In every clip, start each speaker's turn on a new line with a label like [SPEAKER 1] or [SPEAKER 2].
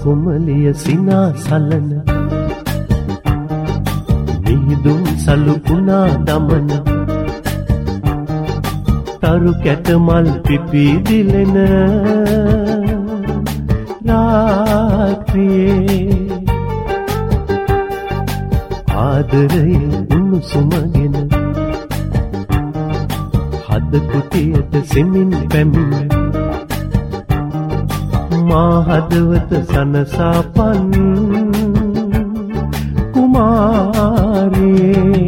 [SPEAKER 1] කුමලිය සිනාසලන මිහිදුම් සලුකුණා දමන තරු කැට මල් පිපි දිලෙන රාත්‍රියේ ආදරයේ උණුසුමගෙන හද කුටියට සෙමින් පැමිණ මා හදවත සනසාපන් කුමාරේ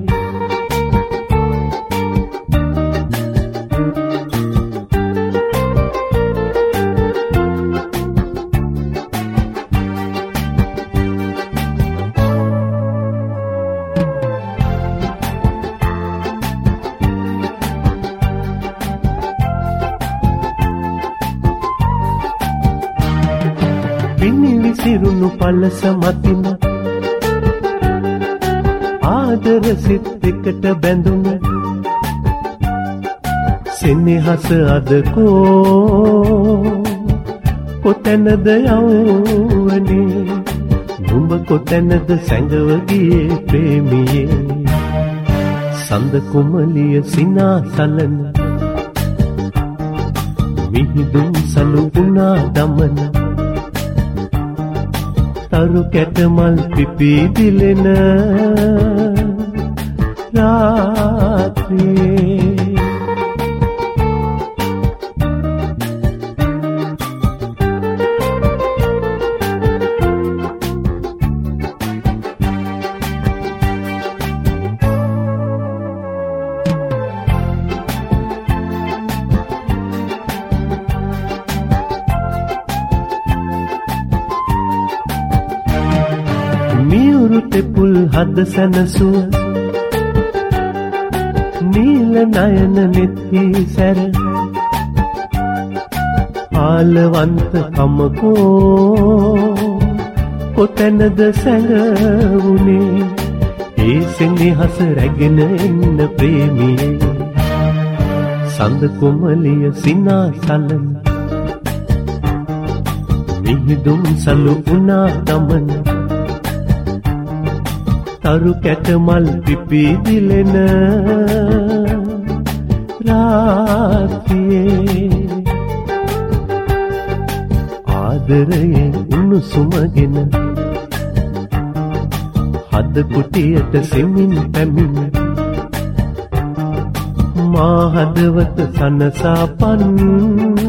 [SPEAKER 1] සිරුණු පලස මතින ආදර සිත් එකට බැඳුන සෙනෙහස අද කොතැනද යවුවනේ නුඹ කොතැනද සැඟව ගියේ ප්‍රේමියේ සඳ කුමලිය සිනාසලන මිහිදුම් සලුකුණා දමන තරු කැට මල් පිපි දිලෙන රාත්‍රියේ තෙපුල් හද සැනසුව නීල නයන නෙත්හි සැර ආලවන්ත කමකෝ කොතැනද සැඟවුනේ ඒ සෙනෙහස රැගෙන එන්න ප්‍රේමියේ සඳ කුමලිය සිනාසලන මිහිදුම් සලුකුණා දමන තරු කැට මල් පිපි දිලෙන රාත්‍රියේ ආදරයේ උණුසුමගෙන හද කුටියට සෙමින් පැමිණ මා හදවත සනසාපන්